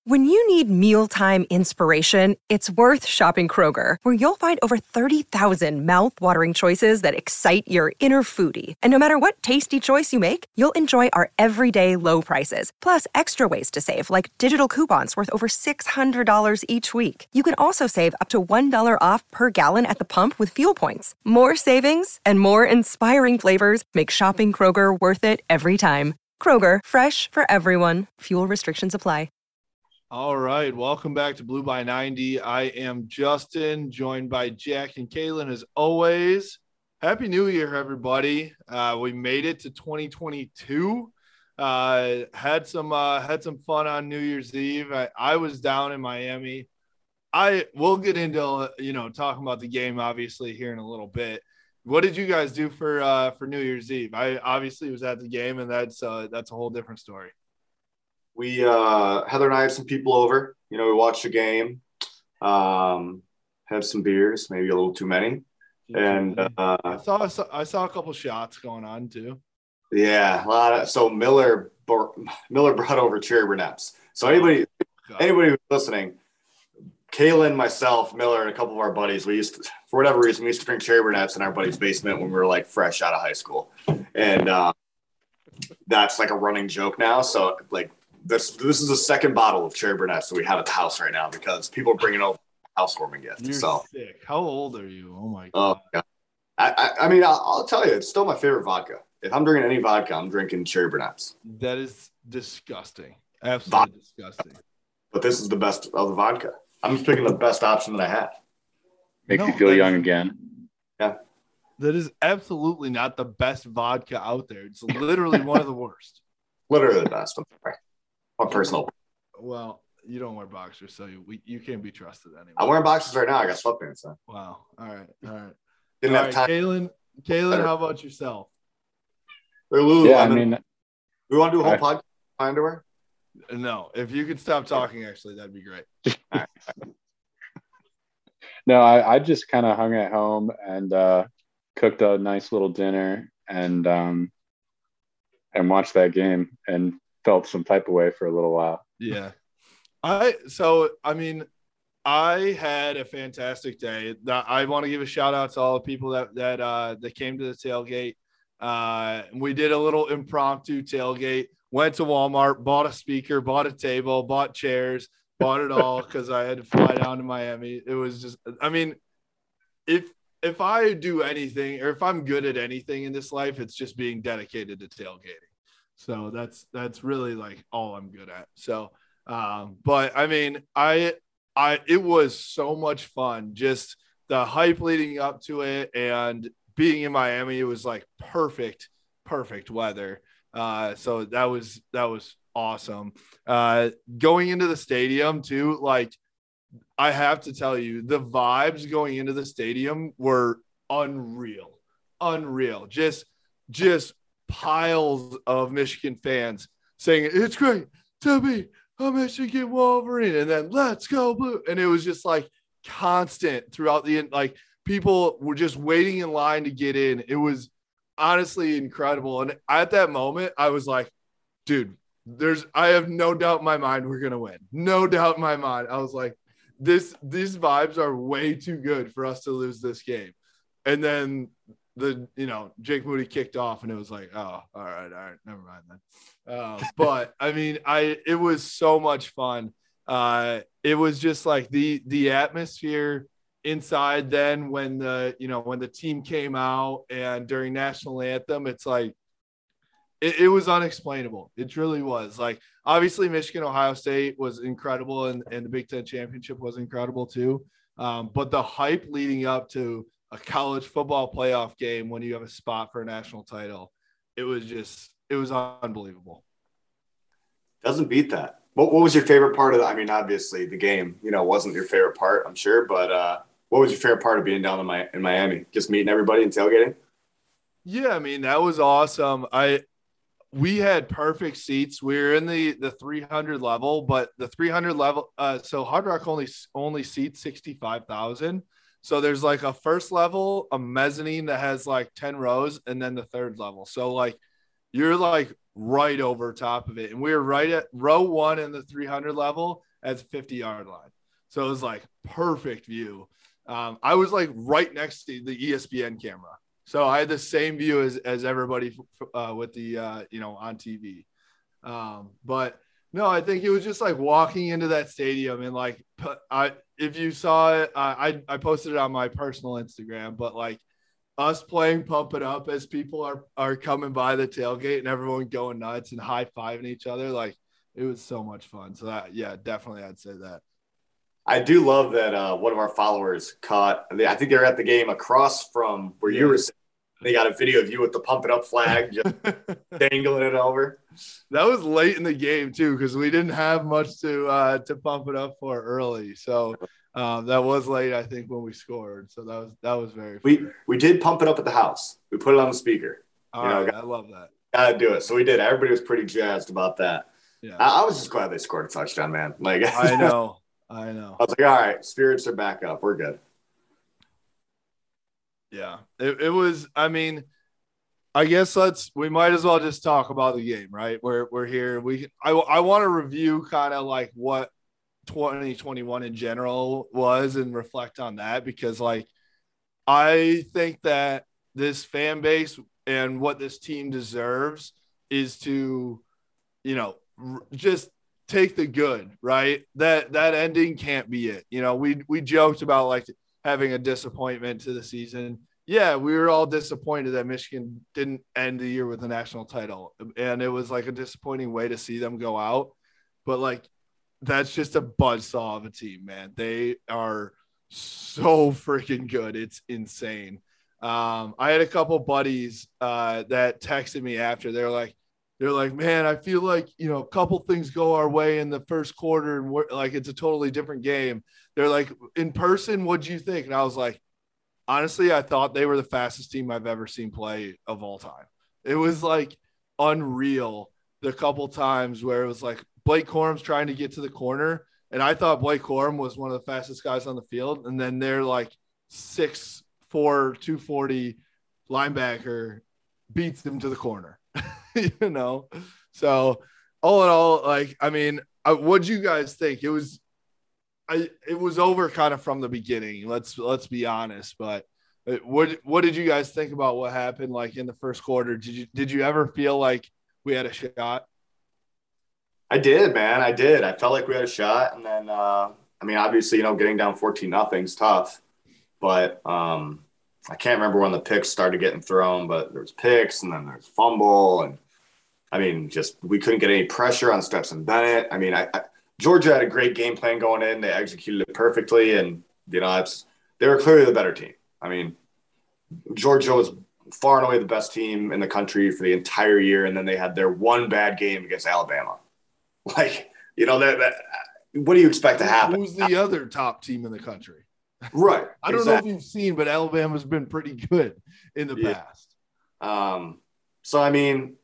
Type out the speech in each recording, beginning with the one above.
When you need mealtime inspiration, it's worth shopping Kroger, where you'll find over 30,000 mouth-watering choices that excite your inner foodie. And no matter what tasty choice you make, you'll enjoy our everyday low prices, plus extra ways to save, like digital coupons worth over $600 each week. You can also save up to $1 off per gallon at the pump with fuel points. More savings and more inspiring flavors make shopping Kroger worth it every time. Kroger, fresh for everyone. Fuel restrictions apply. All right, welcome back to Blue by 90. I am Justin, joined by Jack and Kaylin as always. Happy New Year, everybody. We made it to 2022. Had some fun on New Year's Eve. I was down in Miami. We'll get into talking about the game obviously here in a little bit. What did you guys do for New Year's Eve? I obviously was at the game, and that's a whole different story. We Heather and I had some people over. We watched the game, had some beers, maybe a little too many, and I saw a couple shots going on too. Yeah, a lot of. So Miller brought over cherry brunettes. So anybody who's listening, Kaylin, myself, Miller, and a couple of our buddies, we used to, for whatever reason, we used to drink cherry brunettes in our buddy's basement when we were like fresh out of high school, and that's like a running joke now. So like. This is the second bottle of cherry brunettes that we have at the house right now because people are bringing over housewarming gifts. You're sick. How old are you? Oh my god. Oh, I mean, I'll tell you, it's still my favorite vodka. If I'm drinking any vodka, I'm drinking cherry brunettes. That is disgusting. Absolutely disgusting. But this is the best of the vodka. I'm just picking the best option that I had. Makes you feel young again. Yeah. That is absolutely not the best vodka out there. It's literally one of the worst. Literally the best. I'm sorry. My personal. Well, you don't wear boxers, so you can't be trusted anymore. I'm wearing boxers right now. I got sweatpants on. Wow. All right. Didn't have time. Kaylin, how about yourself? Lulu, yeah, I mean, we want to do a whole podcast in underwear? No. If you could stop talking, actually, that'd be great. No, I just kind of hung at home and cooked a nice little dinner and watched that game and felt some type of way for a little while. Yeah. I had a fantastic day. I want to give a shout out to all the people that came to the tailgate. We did a little impromptu tailgate, went to Walmart, bought a speaker, bought a table, bought chairs, bought it all because I had to fly down to Miami. It was just, I mean, if I do anything or if I'm good at anything in this life, it's just being dedicated to tailgating. So that's really like all I'm good at. So, but I mean, it was so much fun. Just the hype leading up to it and being in Miami, it was like perfect weather. So that was awesome. Going into the stadium too, like I have to tell you, the vibes going into the stadium were unreal. Just piles of Michigan fans saying it's great to be a Michigan Wolverine and then let's go blue. And it was just like constant throughout like people were just waiting in line to get in. It was honestly incredible. And at that moment I was like, dude, I have no doubt in my mind we're going to win. No doubt in my mind. I was like, these vibes are way too good for us to lose this game. And then Jake Moody kicked off and it was like, oh, all right, never mind then. But I mean, it was so much fun. It was just like the atmosphere inside then when the team came out and during national anthem, it's like, it was unexplainable. It truly was. Like, obviously Michigan, Ohio State was incredible and the Big Ten championship was incredible too. But the hype leading up to a college football playoff game when you have a spot for a national title, it was unbelievable. Doesn't beat that. What was your favorite part of that? I mean, obviously the game, wasn't your favorite part, I'm sure, but what was your favorite part of being down in Miami? Just meeting everybody and tailgating? Yeah, I mean, that was awesome. We had perfect seats. We were in the 300 level, but the 300 level, so Hard Rock only seats 65,000. So there's like a first level, a mezzanine that has like 10 rows, and then the third level. So like you're like right over top of it. And we were right at row 1 in the 300 level at the 50-yard line. So it was like perfect view. I was like right next to the ESPN camera. So I had the same view as everybody with the, on TV. But no, I think it was just like walking into that stadium and like, if you saw it, I posted it on my personal Instagram, but like us playing Pump It Up as people are coming by the tailgate and everyone going nuts and high-fiving each other. Like it was so much fun. So that, yeah, definitely I'd say that. I do love that one of our followers caught, I think they were at the game across from where you were sitting. They got a video of you with the Pump It Up flag, just dangling it over. That was late in the game too, because we didn't have much to pump it up for early. So that was late, I think, when we scored. So that was very fun. We did pump it up at the house. We put it on the speaker. All right, I love that. Gotta do it. So we did. Everybody was pretty jazzed about that. Yeah. I was just glad they scored a touchdown, man. Like I know. I was like, all right, spirits are back up. We're good. Yeah, it was. I mean, I guess we might as well just talk about the game, right? We're here. I want to review kind of like what 2021 in general was and reflect on that, because like I think that this fan base and what this team deserves is to, just take the good, right? That ending can't be it. We joked about like having a disappointment to the season. Yeah, we were all disappointed that Michigan didn't end the year with a national title. And it was like a disappointing way to see them go out. But like, that's just a buzzsaw of a team, man. They are so freaking good. It's insane. I had a couple buddies that texted me after. They're like, man, I feel like, a couple things go our way in the first quarter and we're like, it's a totally different game. They're like, in person, what'd you think? And I was like, honestly, I thought they were the fastest team I've ever seen play of all time. It was like unreal the couple times where it was like Blake Corum's trying to get to the corner, and I thought Blake Corum was one of the fastest guys on the field, and then they're like 6'4", 240 linebacker beats him to the corner. So all in all, like, I mean, what'd you guys think? It was over kind of from the beginning. Let's be honest. But what did you guys think about what happened like in the first quarter? Did you ever feel like we had a shot? I did, man. I did. I felt like we had a shot, and then obviously, getting down 14-0 is tough. But I can't remember when the picks started getting thrown, but there was picks, and then there's fumble, and just we couldn't get any pressure on Stetson Bennett. Georgia had a great game plan going in. They executed it perfectly, and they were clearly the better team. Georgia was far and away the best team in the country for the entire year, and then they had their one bad game against Alabama. Like, that what do you expect to happen? Who's the other top team in the country? Right. I don't know if you've seen, but Alabama's been pretty good in the past. So I'm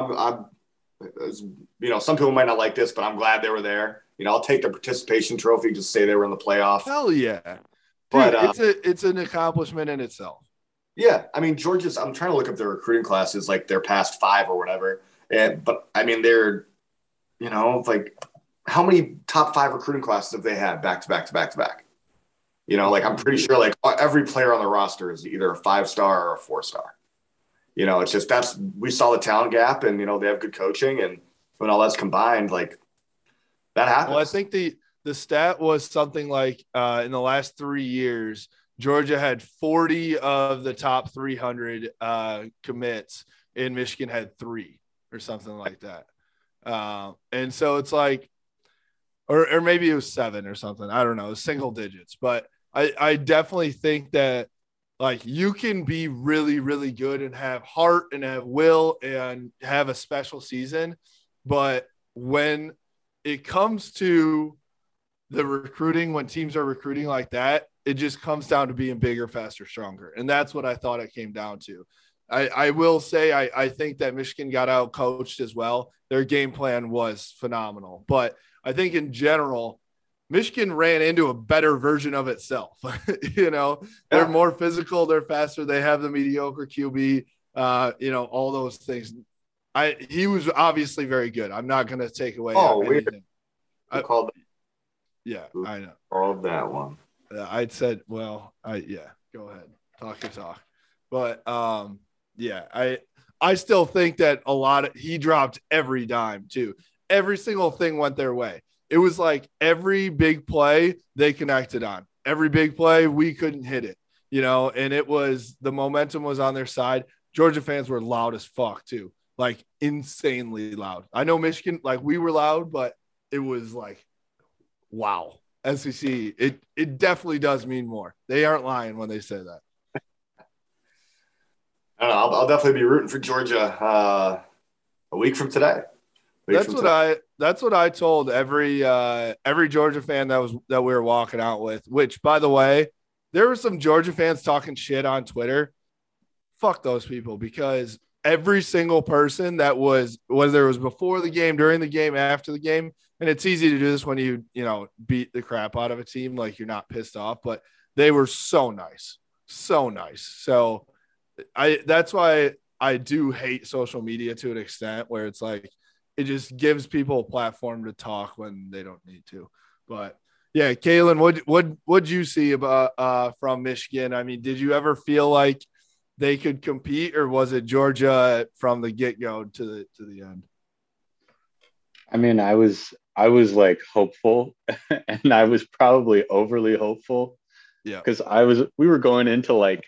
some people might not like this, but I'm glad they were there. I'll take the participation trophy to say they were in the playoff. Hell yeah. Dude, but it's an accomplishment in itself. Yeah. Georgia's, I'm trying to look up their recruiting classes, like their past 5 or whatever. But they're, like how many top 5 recruiting classes have they had back to back to back to back? I'm pretty sure like every player on the roster is either a 5-star or a 4-star. It's just we saw the talent gap, and they have good coaching, and when all that's combined, like that happens. Well, I think the stat was something like in the last 3 years, Georgia had 40 of the top 300 commits, and Michigan had 3 or something like that. And so it's like, or maybe it was 7 or something. I don't know, single digits, but I definitely think that like you can be really, really good and have heart and have will and have a special season. But when it comes to the recruiting, when teams are recruiting like that, it just comes down to being bigger, faster, stronger. And that's what I thought it came down to. I will say, I think that Michigan got out coached as well. Their game plan was phenomenal, but I think in general, Michigan ran into a better version of itself. They're more physical, they're faster, they have the mediocre QB, all those things. He was obviously very good. I'm not going to take away anything. I called. Yeah, I know. Called that one. I'd said, well, go ahead, talk your talk. But I still think that he dropped every dime too. Every single thing went their way. It was like every big play they connected on. Every big play we couldn't hit it, and the momentum was on their side. Georgia fans were loud as fuck too, like insanely loud. I know Michigan, like we were loud, but it was like, wow. SEC, it definitely does mean more. They aren't lying when they say that. I don't know. I'll definitely be rooting for Georgia a week from today. That's what I told every Georgia fan that we were walking out with. Which, by the way, there were some Georgia fans talking shit on Twitter. Fuck those people, because every single person that was, whether it was before the game, during the game, after the game, and it's easy to do this when you beat the crap out of a team, like you're not pissed off, but they were so nice. So that's why I do hate social media to an extent, where it's like it just gives people a platform to talk when they don't need to. But yeah, Kalen, what'd you see about from Michigan? I mean, did you ever feel like they could compete, or was it Georgia from the get-go to the end? I mean, I was like hopeful, and I was probably overly hopeful. Yeah. Because we were going into like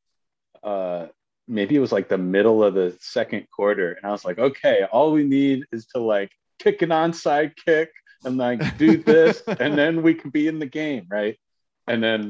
maybe it was like the middle of the second quarter, and I was like, okay, all we need is to like kick an onside kick and like do this, and then we can be in the game, right? And then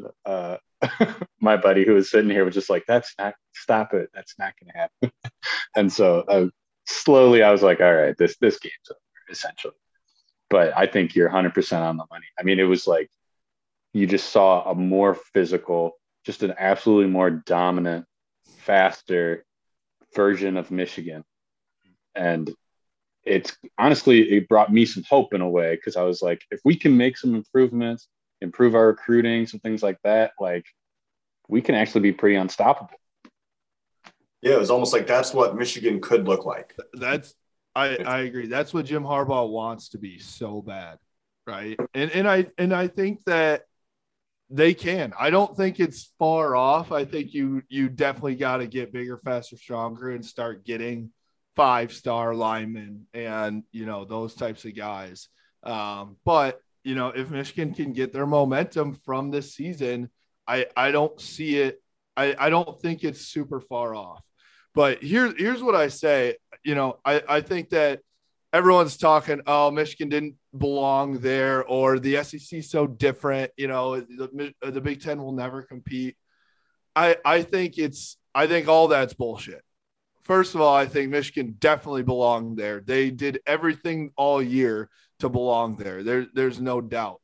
my buddy who was sitting here was just like, stop it, that's not gonna happen. And so slowly I was like, all right, this game's over, essentially. But I think you're 100% on the money. I mean, it was like you just saw a more physical, just an absolutely more dominant, faster version of Michigan. And it's honestly, it brought me some hope in a way, because I was like, if we can make some improvements, improve our recruiting, some things like that, like we can actually be pretty unstoppable. Yeah, it was almost like that's what Michigan could look like. I agree. That's what Jim Harbaugh wants to be so bad, right? And I think that they can. I don't think it's far off. I think you definitely got to get bigger, faster, stronger, and start getting 5-star linemen and those types of guys. But if Michigan can get their momentum from this season, I don't see it. I don't think it's super far off. But here's what I say. I think that everyone's talking, oh, Michigan didn't belong there, or the SEC is so different. The Big Ten will never compete. I think all that's bullshit. First of all, I think Michigan definitely belonged there. They did everything all year to belong there. There's no doubt.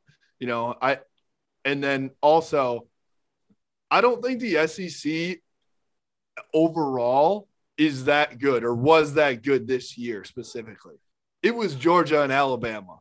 And then also, I don't think the SEC overall is that good, or was that good this year specifically. It was Georgia and Alabama.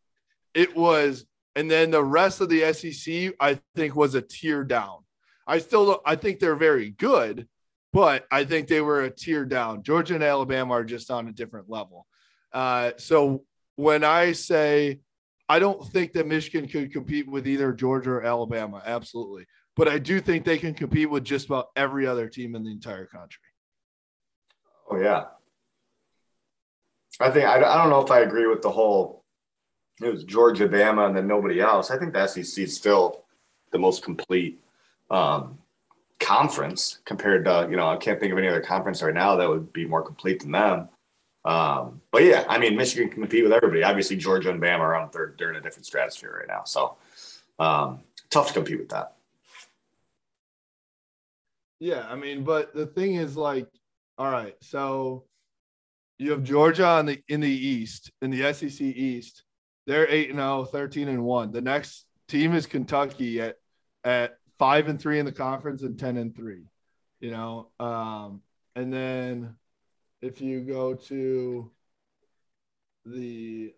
And then the rest of the SEC, I think, was a tier down. I think they're very good, but I think they were a tier down. Georgia and Alabama are just on a different level. So when I say I don't think that Michigan could compete with either Georgia or Alabama, absolutely. But I do think they can compete with just about every other team in the entire country. Oh, yeah. I don't know if I agree with the whole, it was Georgia, Bama, and then nobody else. I think the SEC is still the most complete conference compared to, I can't think of any other conference right now that would be more complete than them. But yeah, I mean, Michigan can compete with everybody. Obviously, Georgia and Bama are they're in a different stratosphere right now. So tough to compete with that. Yeah, I mean, but the thing is, like, all right, so you have Georgia in the East, in the SEC East. They're 8-0, 13-1. The next team is Kentucky at 5-3 in the conference and 10-3. And then if you go to the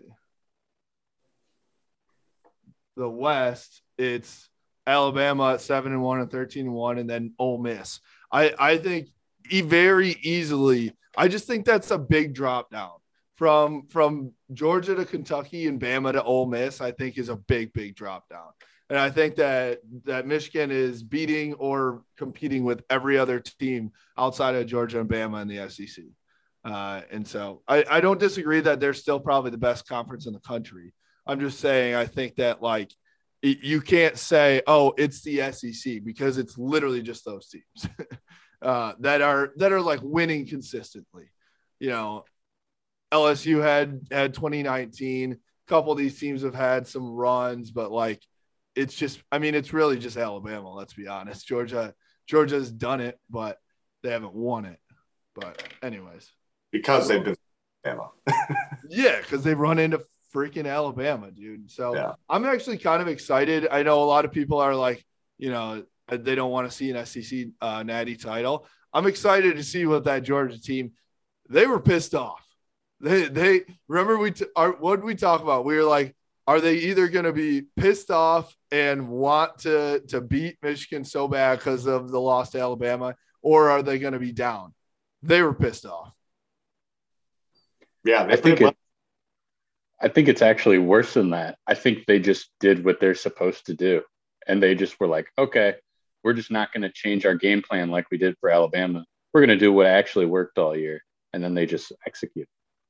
West, it's Alabama at 7-1 and 13-1, and then Ole Miss. I think very easily. I just think that's a big drop down from Georgia to Kentucky and Bama to Ole Miss. I think is a big drop down. And I think that Michigan is beating or competing with every other team outside of Georgia and Bama in the SEC. And so I don't disagree that they're still probably the best conference in the country. I'm just saying I think that like you can't say, oh, it's the SEC because it's literally just those teams that are like winning consistently. You know, LSU had 2019. A couple of these teams have had some runs, but like it's just, I mean, it's really just Alabama. Let's be honest. Georgia's done it, but they haven't won it. But anyways, because they've been Alabama. Yeah, because they've run into freaking Alabama, dude. So yeah. I'm actually kind of excited. I know a lot of people are like, you know, they don't want to see an SEC natty title. I'm excited to see what that Georgia team. They were pissed off. They remember what did we talk about? We were like, are they either going to be pissed off and want to beat Michigan so bad because of the loss to Alabama, or are they going to be down? They were pissed off. Yeah, I think it's actually worse than that. I think they just did what they're supposed to do, and they just were like, okay, we're just not going to change our game plan like we did for Alabama. We're going to do what actually worked all year, and then they just execute.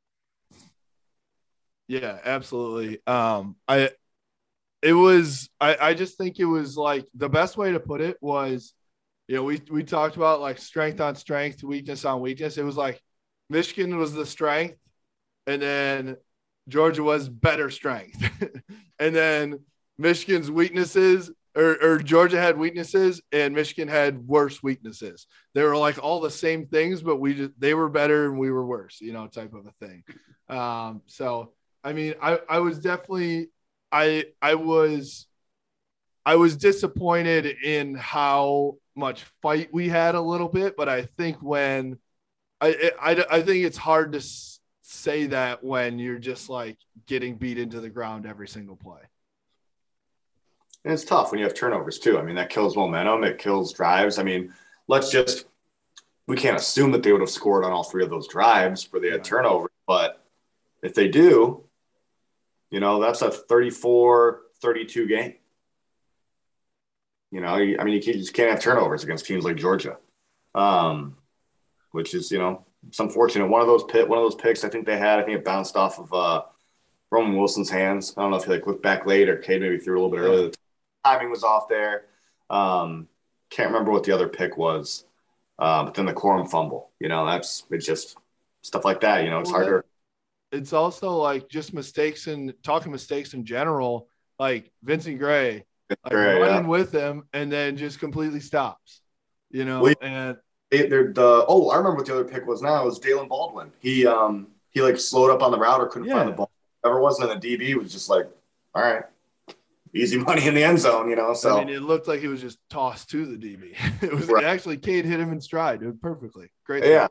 Yeah, absolutely. I just think it was like the best way to put it was, you know, we talked about like strength on strength, weakness on weakness. It was like Michigan was the strength, and then Georgia was better strength. And then Michigan's weaknesses or Georgia had weaknesses and Michigan had worse weaknesses. They were like all the same things, but they were better and we were worse, you know, type of a thing. So I mean, I was definitely I was disappointed in how much fight we had a little bit, but I think when I think it's hard to say that when you're just like getting beat into the ground every single play. And it's tough when you have turnovers too. I mean, that kills momentum. It kills drives. I mean, we can't assume that they would have scored on all three of those drives where they had turnovers, but if they do, you know, that's a 34-32 game. You know, I mean, you just can't have turnovers against teams like Georgia, which is, you know, it's unfortunate. One of those picks I think it bounced off of Roman Wilson's hands. I don't know if he like looked back late or Cade maybe threw a little bit early. The timing was off there. Can't remember what the other pick was. But then the Corum fumble, you know, it's just stuff like that. You know, it's harder. It's also like just mistakes in general, like Vincent Gray, running with him and then just completely stops, you know, I remember what the other pick was now. It was Dalen Baldwin. He like slowed up on the route or couldn't find the ball. Whoever wasn't in the DB was just like, all right, easy money in the end zone, you know. So I mean, it looked like he was just tossed to the DB. It was actually Cade hit him in stride. It was perfectly great. Yeah.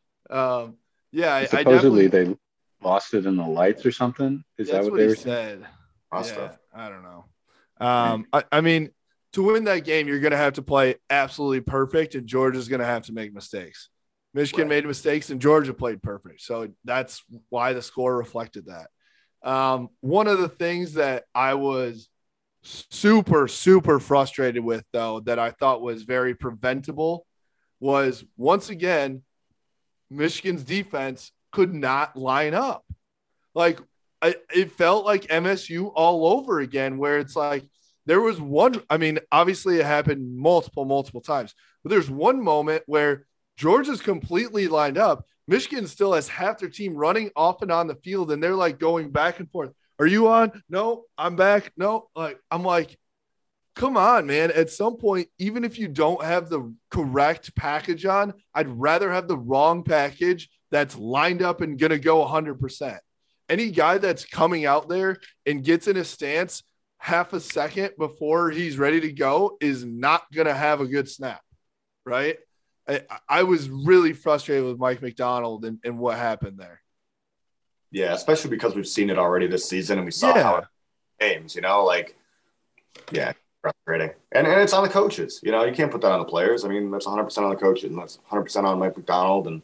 Supposedly they lost it in the lights or something. Is that what they were saying? Yeah, I don't know. I mean, to win that game, you're going to have to play absolutely perfect, and Georgia's going to have to make mistakes. Michigan made mistakes, and Georgia played perfect. So that's why the score reflected that. One of the things that I was super, super frustrated with, though, that I thought was very preventable was, once again, Michigan's defense could not line up. Like, it felt like MSU all over again, where it's like there was one. I mean, obviously it happened multiple times, but there's one moment where Georgia's completely lined up. Michigan still has half their team running off and on the field, and they're like going back and forth. Are you on? No, I'm back. No, I'm like, come on, man. At some point, even if you don't have the correct package on, I'd rather have the wrong package that's lined up and going to go 100%. Any guy that's coming out there and gets in a stance half a second before he's ready to go is not going to have a good snap, right? I was really frustrated with Mike McDonald and what happened there. Yeah, especially because we've seen it already this season and we saw how it games, you know, like, yeah, frustrating. And it's on the coaches. You know, you can't put that on the players. I mean, that's 100% on the coaches, and that's 100% on Mike Macdonald. And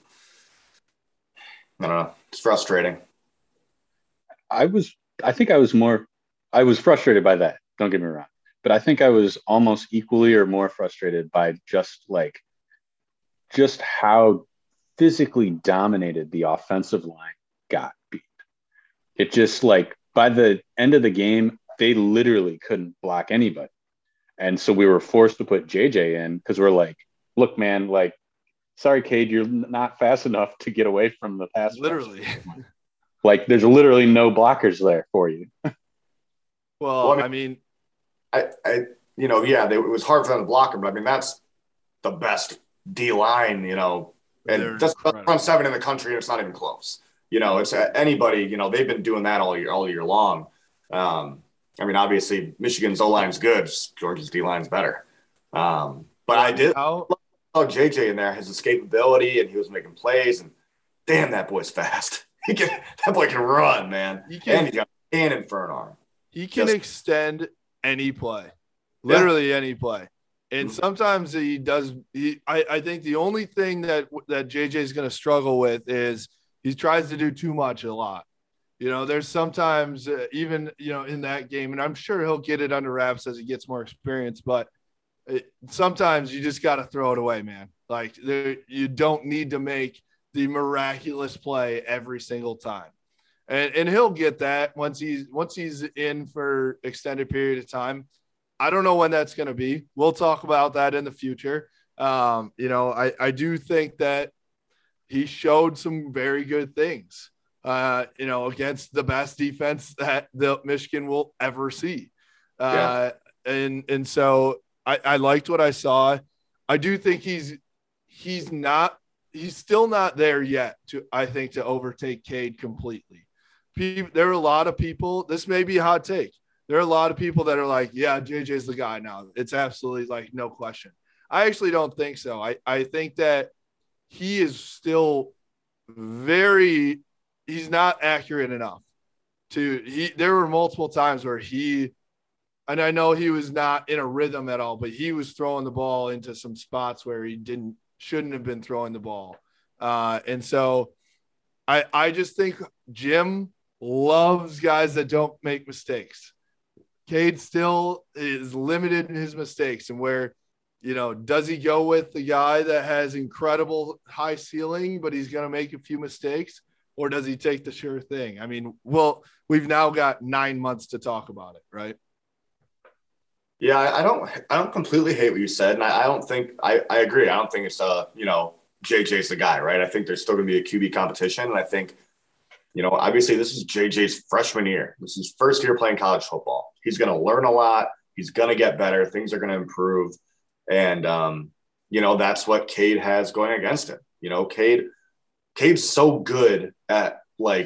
I don't know. It's frustrating. I think I was frustrated by that. Don't get me wrong. But I think I was almost equally or more frustrated by just how physically dominated the offensive line got beat. It just by the end of the game, they literally couldn't block anybody. And so we were forced to put JJ in because we're like, look, man, sorry, Cade, you're not fast enough to get away from the pass. Literally. There's literally no blockers there for you. Well, I mean, it was hard for them to block him, but I mean, that's the best D line, and just front seven in the country, and it's not even close. It's anybody, they've been doing that all year long. I mean, obviously Michigan's O-line's good. Georgia's D-line's better. But I did love JJ in there, his escapability, and he was making plays, and damn, that boy's fast. That boy can run, man. And he's got a cannon for an arm. He can extend any play, literally any play. And sometimes he does. I think the only thing that JJ is going to struggle with is he tries to do too much a lot. There's sometimes even, in that game, and I'm sure he'll get it under wraps as he gets more experience, but sometimes you just got to throw it away, man. You don't need to make the miraculous play every single time. And he'll get that once he's in for extended period of time. I don't know when that's going to be. We'll talk about that in the future. I do think that he showed some very good things, against the best defense that the Michigan will ever see. And so I liked what I saw. I do think he's still not there yet to overtake Cade completely. There are a lot of people, this may be a hot take. There are a lot of people that are like, yeah, JJ's the guy now. It's absolutely no question. I actually don't think so. I think that he is still he's not accurate enough there were multiple times where and I know he was not in a rhythm at all, but he was throwing the ball into some spots where he shouldn't have been throwing the ball. And so I just think Jim loves guys that don't make mistakes. Cade still is limited in his mistakes, and where, does he go with the guy that has incredible high ceiling, but he's going to make a few mistakes, or does he take the sure thing? I mean, we've now got 9 months to talk about it, right? Yeah, I don't completely hate what you said, and I don't think I agree. I don't think it's JJ's the guy, right? I think there's still going to be a QB competition, and I think obviously this is JJ's freshman year. This is first year playing college football. He's going to learn a lot. He's going to get better. Things are going to improve. And, that's what Cade has going against him. Cade's so good at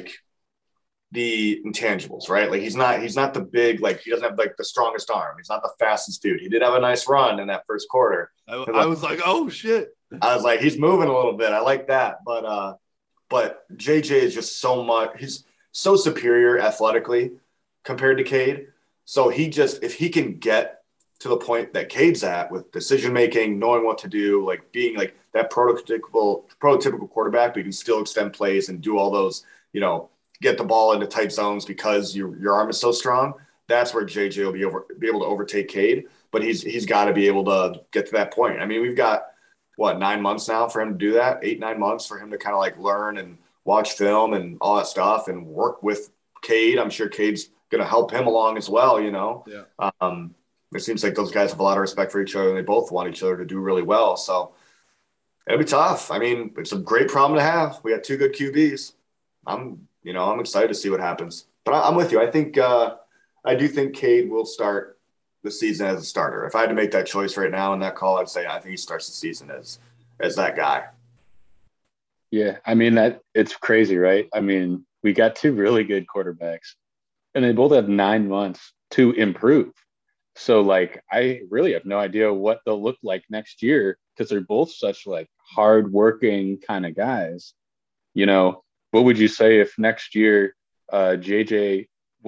the intangibles, right? He's not the big, he doesn't have the strongest arm. He's not the fastest dude. He did have a nice run in that first quarter. I was like, oh shit. I was like, he's moving a little bit. I like that. But JJ is just he's so superior athletically compared to Cade. So if he can get to the point that Cade's at with decision-making, knowing what to do, being that prototypical quarterback, but you can still extend plays and do all those, get the ball into tight zones because your arm is so strong. That's where JJ will be able to overtake Cade, but he's got to be able to get to that point. I mean, we've got 9 months now for him to do that, 8-9 months for him to kind of learn and watch film and all that stuff and work with Cade. I'm sure Cade's going to help him along as well. Yeah. It seems like those guys have a lot of respect for each other, and they both want each other to do really well. So it'll be tough. I mean, it's a great problem to have. We got 2 good QBs. I'm excited to see what happens, but I'm with you. I think, I do think Cade will start the season as a starter. If I had to make that choice right now in that call, I'd say I think he starts the season as that guy. Yeah, I mean, it's crazy, right? I mean, we got 2 really good quarterbacks, and they both have 9 months to improve. So, I really have no idea what they'll look like next year because they're both such, hard-working kind of guys. What would you say if next year JJ was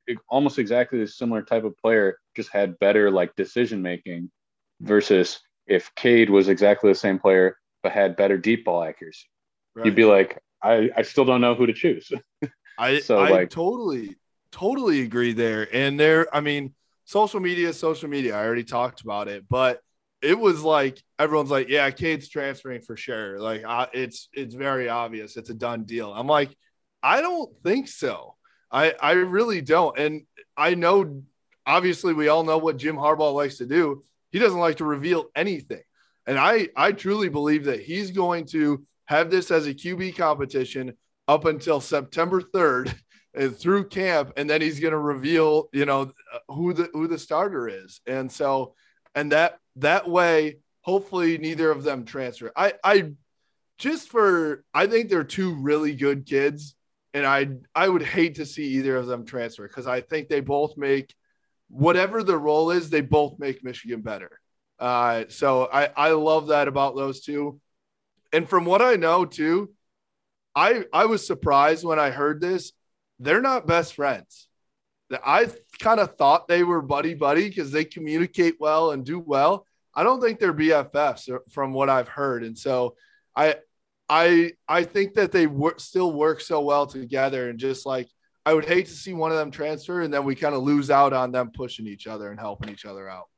almost exactly the similar type of player, just had better like decision making, versus if Cade was exactly the same player but had better deep ball accuracy. Right. You'd be like, I still don't know who to choose. So I like, totally agree there. And I mean, social media. I already talked about it, but it was like everyone's like, yeah, Cade's transferring for sure. Like, it's very obvious. It's a done deal. I'm like, I don't think so. I really don't. And I know, obviously, we all know what Jim Harbaugh likes to do. He doesn't like to reveal anything. And I truly believe that he's going to have this as a QB competition up until September 3rd through camp. And then he's going to reveal, who the starter is. And so, and that way, hopefully neither of them transfer. I think they're two really good kids. And I would hate to see either of them transfer, because I think they both make, whatever the role is, they both make Michigan better. So I love that about those two. And from what I know too, I was surprised when I heard this. They're not best friends. I kind of thought they were buddy because they communicate well and do well. I don't think they're BFFs from what I've heard. And so I think that they still work so well together, and just like, I would hate to see one of them transfer and then we kind of lose out on them pushing each other and helping each other out.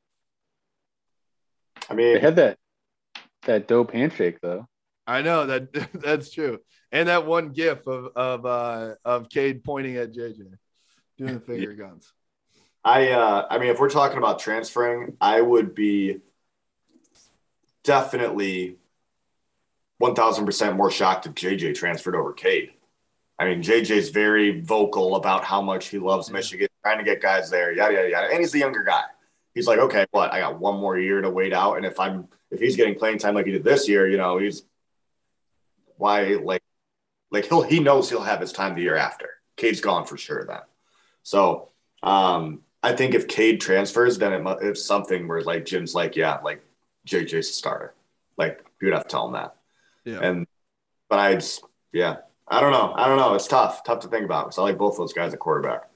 I mean, they had that dope handshake though. I know that's true. And that one gif of Cade pointing at JJ doing the finger guns. I mean, if we're talking about transferring, I would be definitely 1,000% more shocked if JJ transferred over Cade. I mean, JJ's very vocal about how much he loves Michigan, trying to get guys there, yada, yada, yada. And he's the younger guy. He's like, okay, I got one more year to wait out. And if he's getting playing time like he did this year, he knows he'll have his time the year after. Cade's gone for sure then. So I think if Cade transfers, then it's something where like Jim's like, yeah, like JJ's a starter. Like, you'd have to tell him that. Yeah. But I don't know. It's tough to think about, because I like both those guys at quarterback.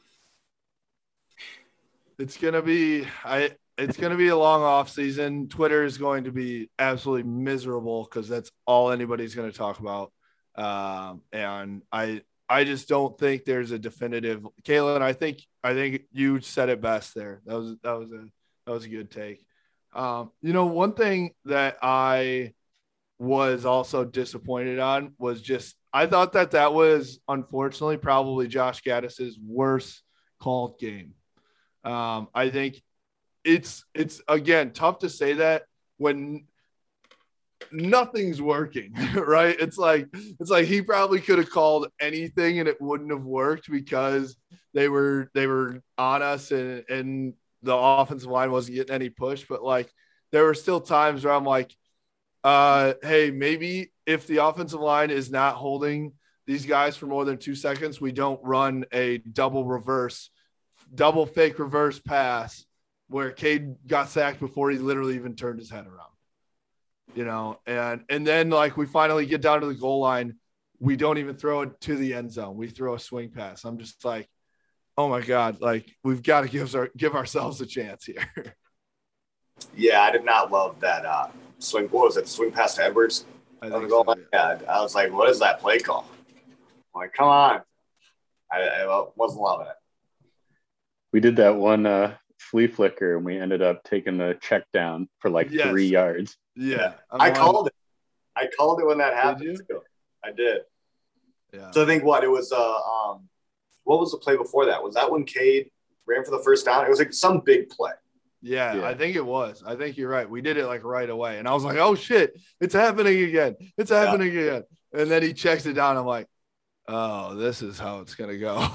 It's gonna be a long off season. Twitter is going to be absolutely miserable, because that's all anybody's going to talk about. And I just don't think there's a definitive. Kalen, I think you said it best there. That was a good take. One thing that I was also disappointed on was just, I thought that was unfortunately probably Josh Gaddis's worst called game. I think it's again tough to say that when nothing's working, right? It's like he probably could have called anything and it wouldn't have worked, because they were on us and the offensive line wasn't getting any push. But like, there were still times where I'm like, hey, maybe if the offensive line is not holding these guys for more than 2 seconds, we don't run a double fake reverse pass where Cade got sacked before he literally even turned his head around, and then like we finally get down to the goal line. We don't even throw it to the end zone. We throw a swing pass. I'm just like, oh my God, like we've got to give ourselves a chance here. Yeah, I did not love that swing. What was it? Swing pass to Edwards? I think so, yeah. I was like, what is that play call? I'm like, come on. I wasn't loving it. We did that one flea flicker, and we ended up taking the check down for like 3 yards. Yeah. I called it. I called it when that happened too. I did. Yeah. So I think it was what was the play before that? Was that when Cade ran for the first down? It was like some big play. Yeah, I think it was. I think you're right. We did it like right away. And I was like, oh shit, it's happening again. It's happening again. And then he checks it down. I'm like, oh, this is how it's gonna go.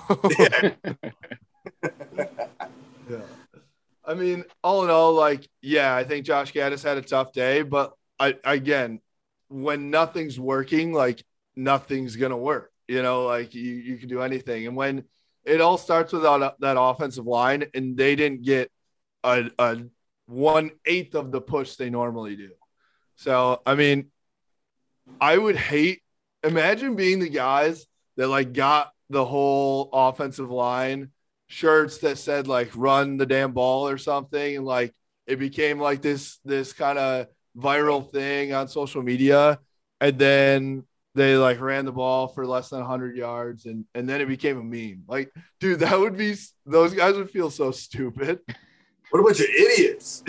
Yeah. I mean, all in all, like, yeah, I think Josh Gaddis had a tough day, but again, when nothing's working, like nothing's going to work, like you can do anything. And when it all starts with that offensive line, and they didn't get a 1/8 of the push they normally do. So, I mean, I would imagine being the guys that like got the whole offensive line shirts that said like "run the damn ball" or something, and like it became like this kind of viral thing on social media, and then they like ran the ball for less than 100 yards, and then it became a meme. Like, dude, that would be, those guys would feel so stupid. What a bunch of idiots.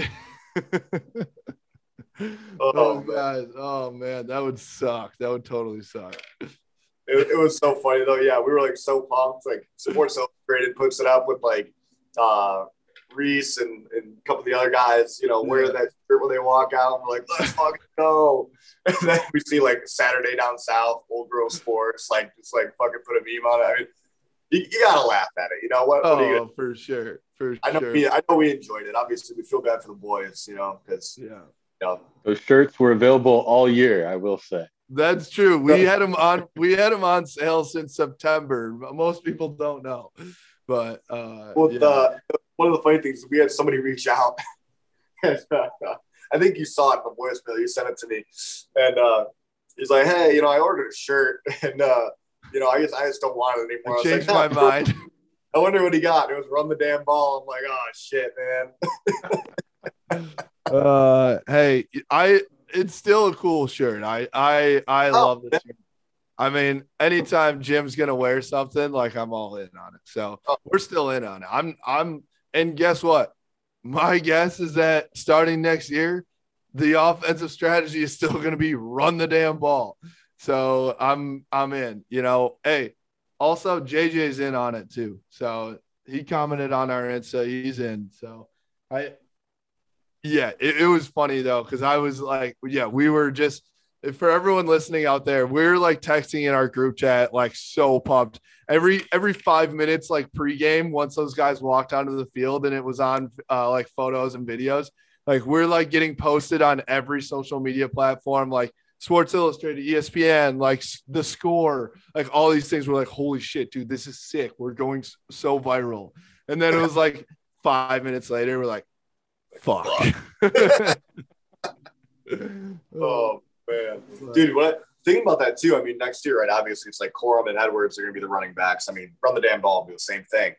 Those guys, oh man, that would suck. That would totally suck. It was so funny though. Yeah, we were like so pumped. Like Sports Illustrated puts it up with like Reese and a couple of the other guys, wearing that shirt when they walk out. And we're like, let's fucking go. And then we see like Saturday Down South, Old Girl Sports, like just like fucking put a meme on it. I mean, you gotta laugh at it. You know what? Oh, for sure. I know we enjoyed it. Obviously, we feel bad for the boys, because those shirts were available all year. I will say that's true. We had them on sale since September. Most people don't know, but one of the funny things is we had somebody reach out. And, I think you saw it in the voicemail. You sent it to me, and he's like, "Hey, I ordered a shirt, and I just don't want it anymore." I changed my mind. I wonder what he got. It was "run the damn ball." I'm like, "Oh shit, man." Hey, it's still a cool shirt. I love this shirt. I mean, anytime Jim's gonna wear something, like I'm all in on it. So we're still in on it. And guess what? My guess is that starting next year, the offensive strategy is still going to be run the damn ball. So I'm in, Hey, also JJ's in on it too. So he commented on our Insta, he's in. So it was funny though, because I was like, we were just, for everyone listening out there, we're like texting in our group chat, like so pumped. Every 5 minutes, like pregame, once those guys walked onto the field and it was on like photos and videos, like we're like getting posted on every social media platform, like Sports Illustrated, ESPN, like The Score, like all these things. We're like, holy shit, dude, this is sick. We're going so viral. And then it was like 5 minutes later, we're like, fuck. Oh man, dude, thinking about that too. I mean, next year, right? Obviously, it's like Corum and Edwards are going to be the running backs. I mean, run the damn ball and do the same thing.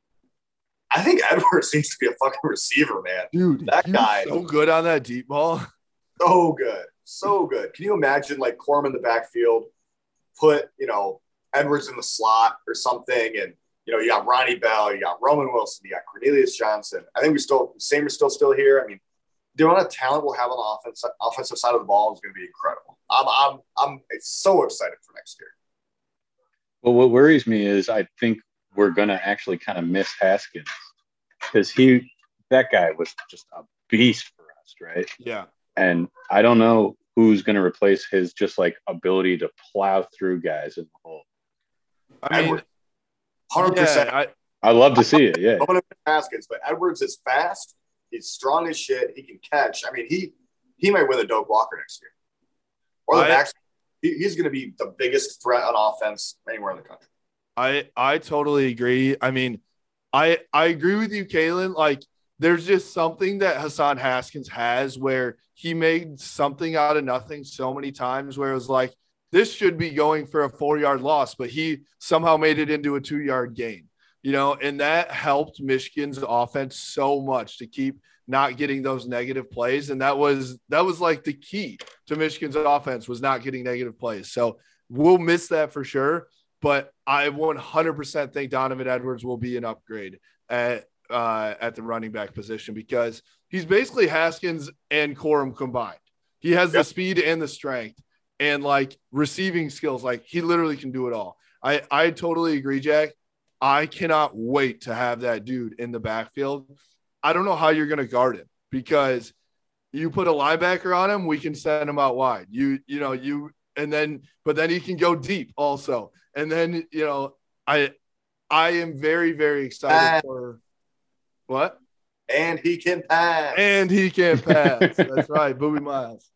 I think Edwards needs to be a fucking receiver, man. Dude, that guy so good on that deep ball. So good, so good. Can you imagine like Corum in the backfield, put Edwards in the slot or something, and you got Ronnie Bell, you got Roman Wilson, you got Cornelius Johnson. I think Samer's still here. I mean, the amount of talent we'll have on the offensive side of the ball is going to be incredible. I'm so excited for next year. Well, what worries me is I think we're going to actually kind of miss Haskins, because that guy was just a beast for us, right? Yeah. And I don't know who's going to replace his just like ability to plow through guys in the hole. I mean, 100%. I love to see it. Yeah. I'm going to miss Haskins, but Edwards is fast. He's strong as shit. He can catch. I mean, he might win the Doak Walker next year. Or the backs. He's going to be the biggest threat on offense anywhere in the country. I totally agree. I mean, I agree with you, Kalen. Like, there's just something that Hassan Haskins has where he made something out of nothing so many times where it was like, this should be going for a 4-yard loss, but he somehow made it into a 2-yard gain. And that helped Michigan's offense so much to keep not getting those negative plays. And that was like the key to Michigan's offense, was not getting negative plays. So we'll miss that for sure. But I 100% think Donovan Edwards will be an upgrade at the running back position, because he's basically Haskins and Corum combined. He has the speed and the strength and like receiving skills. Like, he literally can do it all. I totally agree, Jack. I cannot wait to have that dude in the backfield. I don't know how you're going to guard him, because you put a linebacker on him, we can send him out wide. But then he can go deep also. And then, I am very, very excited for what? And he can pass. That's right. Boobie Miles.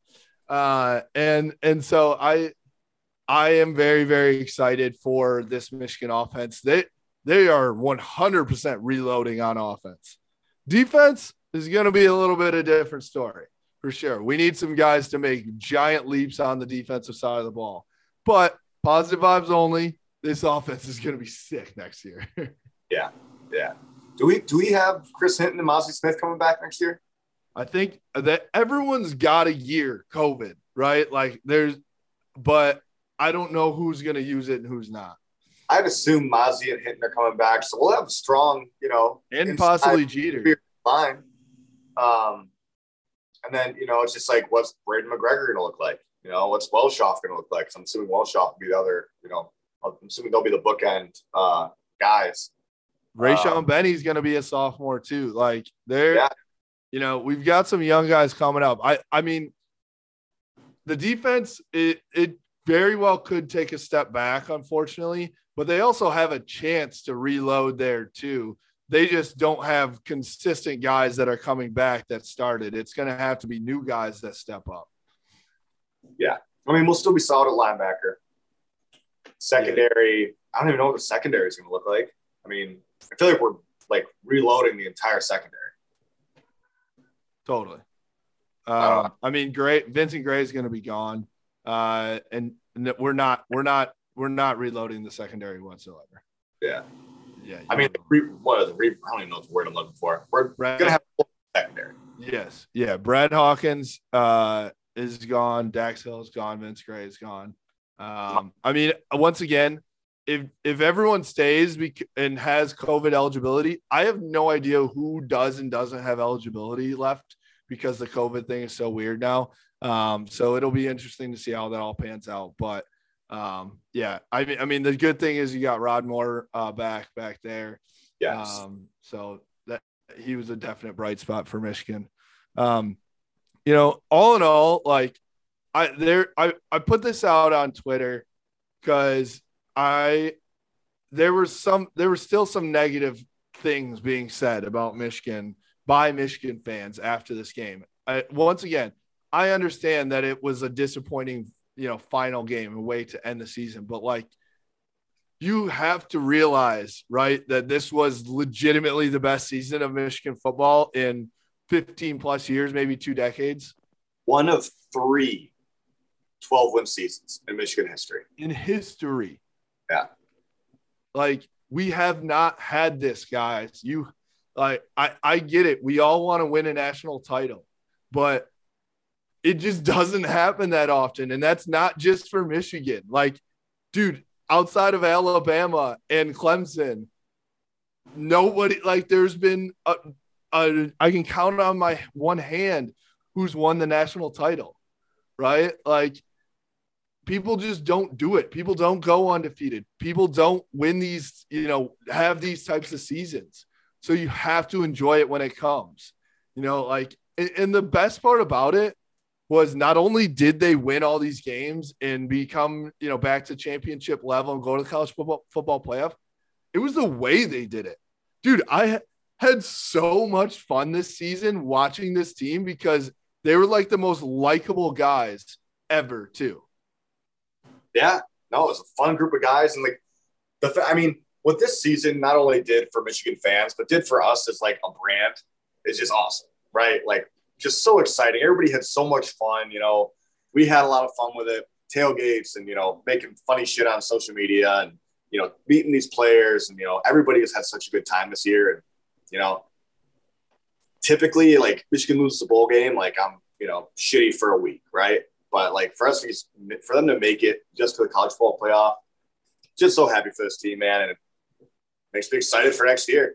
And so I am very, very excited for this Michigan offense. They are 100% reloading on offense. Defense is going to be a little bit of a different story for sure. We need some guys to make giant leaps on the defensive side of the ball, but positive vibes only. this offense is going to be sick next year. Yeah. Do we have Chris Hinton and Mozzie Smith coming back next year? I think that everyone's got a year COVID, right? Like but I don't know who's going to use it and who's not. I'd assume Mozzie and Hinton are coming back, so we'll have a strong, and possibly Jeter line. And then it's just like, what's Braden McGregor going to look like? What's Welshoff going to look like? Because I'm assuming Welshoff will be the other. I'm assuming they'll be the bookend guys. Rayshon Benny's going to be a sophomore too. Like we've got some young guys coming up. I mean, the defense, it very well could take a step back, unfortunately, but they also have a chance to reload there too. They just don't have consistent guys that are coming back that started. It's going to have to be new guys that step up. Yeah. I mean, we'll still be solid at linebacker. Secondary, I don't even know what the secondary is going to look like. I mean, I feel like we're like reloading the entire secondary. Totally. I mean, Vincent Gray is going to be gone. And we're not reloading the secondary whatsoever. Yeah. I mean, I don't even know what word I'm looking for. We're going to have a secondary. Yes. Yeah. Brad Hawkins is gone. Dax Hill is gone. Vince Gray is gone. I mean, once again, if everyone stays and has COVID eligibility, I have no idea who does and doesn't have eligibility left because the COVID thing is so weird now. So it'll be interesting to see how that all pans out. But yeah, I mean, the good thing is you got Rod Moore back there. Yes. So that he was a definite bright spot for Michigan. All in all, like I put this out on Twitter because there were still some negative things being said about Michigan by Michigan fans after this game. Once again, I understand that it was a disappointing, final game, a way to end the season, but like you have to realize, right, that this was legitimately the best season of Michigan football in 15 plus years, maybe 2 decades. One of 3 12-win seasons in Michigan history. In history. Yeah. Like, we have not had this, guys. I get it. We all want to win a national title, but it just doesn't happen that often. And that's not just for Michigan. Like, dude, outside of Alabama and Clemson, nobody, like, there's been I can count on my one hand who's won the national title, right? Like, people just don't do it. People don't go undefeated. People don't win these, have these types of seasons. So you have to enjoy it when it comes, and the best part about it was not only did they win all these games and become, back to championship level and go to the college football playoff, it was the way they did it. Dude, I had so much fun this season watching this team because they were like the most likable guys ever too. Yeah, no, it was a fun group of guys. And what this season not only did for Michigan fans, but did for us as like a brand is just awesome, right? Like, just so exciting. Everybody had so much fun. We had a lot of fun with it. Tailgates and, making funny shit on social media and, meeting these players and, everybody has had such a good time this year. And, typically like Michigan loses the bowl game, like I'm, shitty for a week. Right. But like for them to make it just to the college football playoff, just so happy for this team, man. And it makes me excited for next year.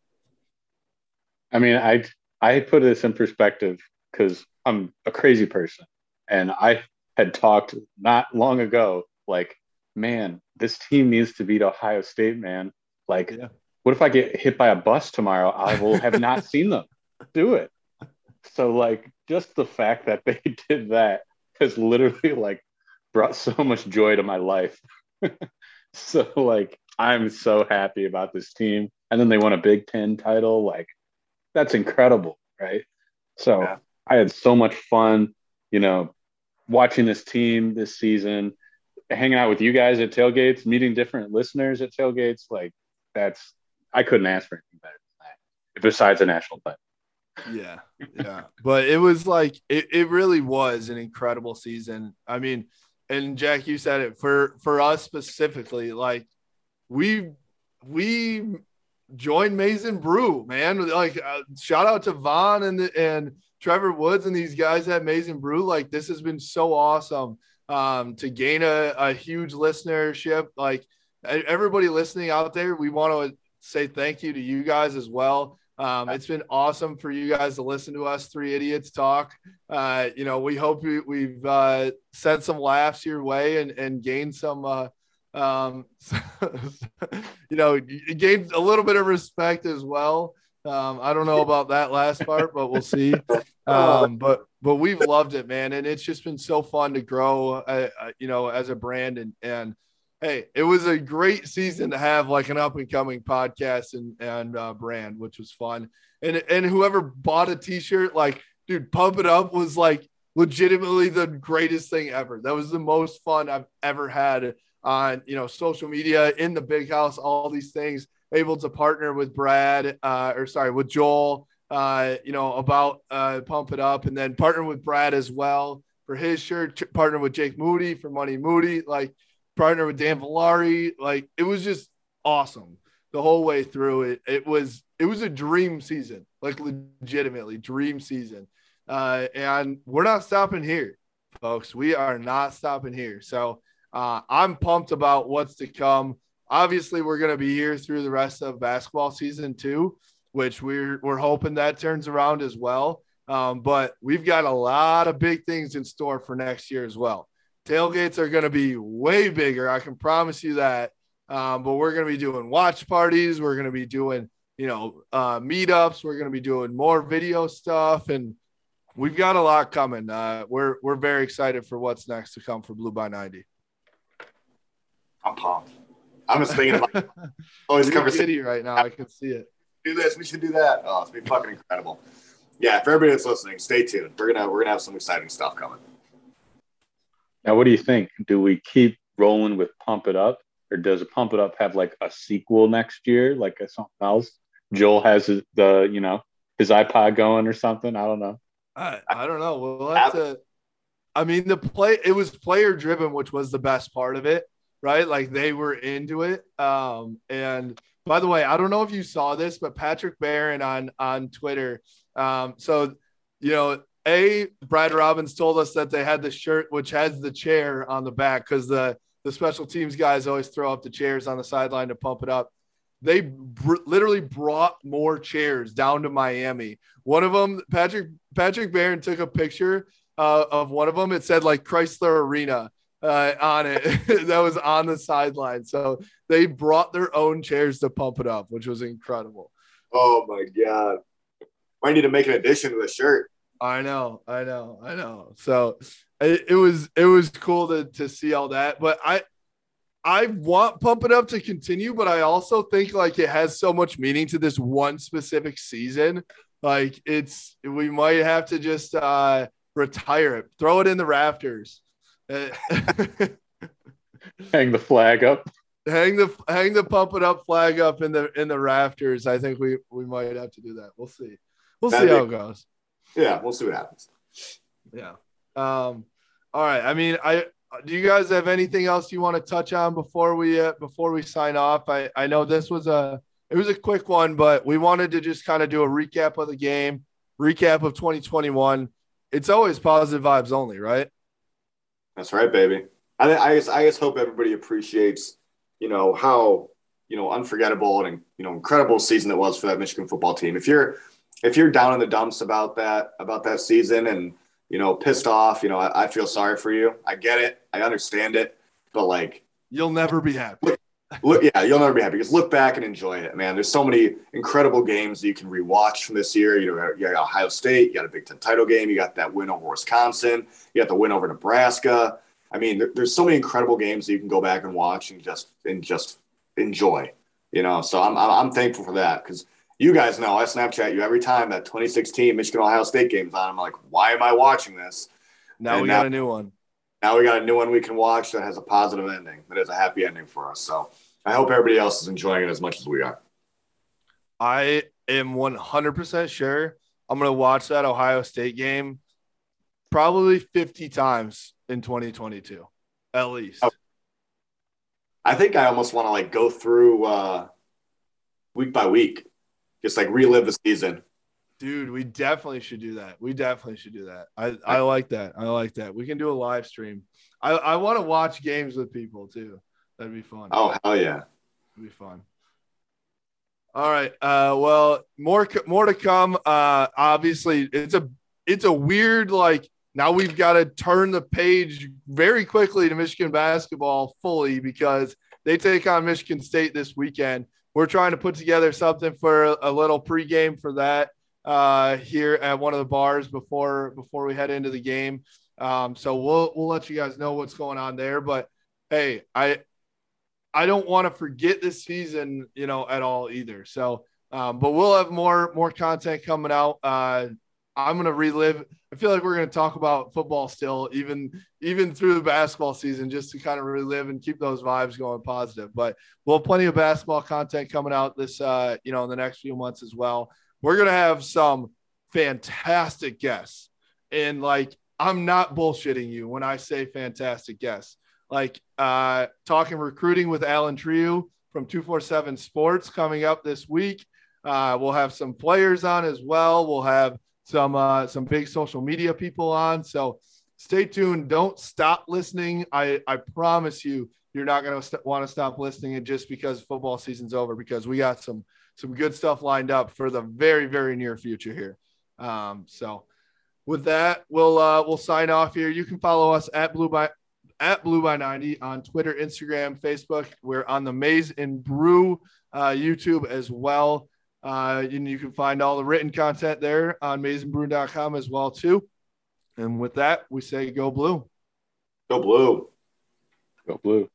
I mean, I put this in perspective because I'm a crazy person. And I had talked not long ago, like, man, this team needs to beat Ohio State, man. Like, yeah. What if I get hit by a bus tomorrow? I will have not seen them do it. So, like, just the fact that they did that has literally, like, brought so much joy to my life. So, like, I'm so happy about this team. And then they won a Big Ten title. Like, that's incredible, right? So yeah. I had so much fun, watching this team this season, hanging out with you guys at tailgates, meeting different listeners at tailgates. Like, I couldn't ask for anything better than that, besides a national title. Yeah. But it was like, it really was an incredible season. I mean, and Jack, you said it for us specifically, like we joined Mason Brew, man. Like shout out to Vaughn and Trevor Woods and these guys at Mason Brew. Like this has been so awesome to gain a huge listenership. Like everybody listening out there, we want to say thank you to you guys as well. It's been awesome for you guys to listen to us three idiots talk. We hope we've sent some laughs your way and gained some you gained a little bit of respect as well. I don't know about that last part, but we'll see. But we've loved it, man. And it's just been so fun to grow, as a brand and hey, it was a great season to have like an up and coming podcast and brand, which was fun. And whoever bought a t-shirt, like, dude, Pump It Up was like legitimately the greatest thing ever. That was the most fun I've ever had on, social media, in the big house, all these things, able to partner with with Joel, about Pump It Up, and then partner with Brad as well for his shirt, partner with Jake Moody for Money Moody, like partner with Dan Villari. Like it was just awesome the whole way through it. It was a dream season, like legitimately dream season. And we're not stopping here, folks. We are not stopping here. So I'm pumped about what's to come. Obviously, we're going to be here through the rest of basketball season too, which we're hoping that turns around as well. But we've got a lot of big things in store for next year as well. Tailgates are going to be way bigger. I can promise you that. But we're going to be doing watch parties. We're going to be doing, meetups. We're going to be doing more video stuff, and we've got a lot coming. We're very excited for what's next to come for Blue by 90. I'm pumped. I'm just thinking about always conversation right now. I can see it. Do this. We should do that. Oh, it's gonna be fucking incredible. Yeah, for everybody that's listening, stay tuned. We're gonna have some exciting stuff coming. Now, what do you think? Do we keep rolling with Pump It Up, or does Pump It Up have like a sequel next year, like something else? Joel has his iPod going or something. I don't know. I don't know. We'll have to. I mean, it was player driven, which was the best part of it, right? Like they were into it. And by the way, I don't know if you saw this, but Patrick Barron on Twitter. Brad Robbins told us that they had the shirt which has the chair on the back because the special teams guys always throw up the chairs on the sideline to pump it up. They literally brought more chairs down to Miami. One of them, Patrick Barron took a picture of one of them. It said like Chrysler Arena on it. That was on the sideline. So they brought their own chairs to pump it up, which was incredible. Oh my God. Might need to make an addition to the shirt. I know. So it was cool to see all that, but I want Pump It Up to continue, but I also think like it has so much meaning to this one specific season. Like we might have to just retire it, throw it in the rafters, hang the flag up, hang the Pump It Up flag up in the rafters. I think we might have to do that. We'll see how it goes. Yeah, we'll see what happens. Yeah. All right. I mean, do you guys have anything else you want to touch on before we sign off? I know this was a quick one, but we wanted to just kind of do a recap of the game, recap of 2021. It's always positive vibes only, right? That's right, baby. I just hope everybody appreciates, how, unforgettable and, incredible season it was for that Michigan football team. If you're down in the dumps about that season and, pissed off, I feel sorry for you. I get it. I understand it. But like, you'll never be happy. You'll never be happy. Just look back and enjoy it, man. There's so many incredible games that you can rewatch from this year. You got Ohio State, you got a Big Ten title game, you got that win over Wisconsin, you got the win over Nebraska. I mean, there's so many incredible games that you can go back and watch and just enjoy. So I'm thankful for that because you guys know I Snapchat you every time that 2016 Michigan Ohio State game's on. I'm like, why am I watching this? Now we got a new one. Now we got a new one we can watch that has a positive ending, that has a happy ending for us. So I hope everybody else is enjoying it as much as we are. I am 100% sure I'm going to watch that Ohio State game probably 50 times in 2022, at least. I think I almost want to like go through week by week, just like relive the season. Dude, we definitely should do that. I like that. I like that. We can do a live stream. I want to watch games with people too. That'd be fun. Oh, hell yeah. It'd be fun. All right. Well, more to come. Obviously, it's a weird, like, now we've got to turn the page very quickly to Michigan basketball fully because they take on Michigan State this weekend. We're trying to put together something for a little pregame for that here at one of the bars before we head into the game. So we'll let you guys know what's going on there. But hey, I don't want to forget this season, at all either. So, but we'll have more content coming out. I'm going to relive. I feel like we're going to talk about football still, even through the basketball season, just to kind of relive and keep those vibes going positive. But we'll have plenty of basketball content coming out this, in the next few months as well. We're going to have some fantastic guests. And like, I'm not bullshitting you when I say fantastic guests. Like talking recruiting with Alan Trieu from 247 Sports coming up this week. We'll have some players on as well. We'll have some big social media people on. So stay tuned. Don't stop listening. I promise you're not going to want to stop listening just because football season's over, because we got some good stuff lined up for the very, very near future here. So with that, we'll sign off here. You can follow us at Blue by 90 on Twitter, Instagram, Facebook. We're on the Maize and Brew YouTube as well. You can find all the written content there on maizeandbrew.com as well too. And with that, we say go blue. Go blue. Go blue.